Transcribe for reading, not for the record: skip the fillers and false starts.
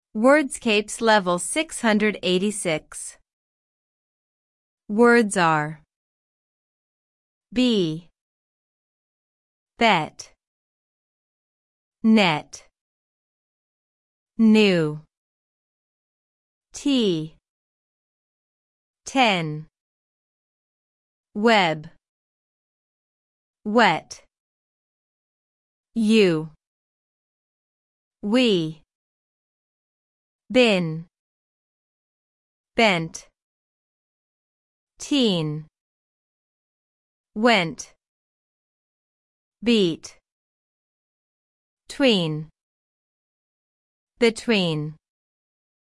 Wordscapes Level 686. Words are be, bet, net, new, tea, 10, web, wet, you, we, bin, bent, teen, went, beat, tween, between.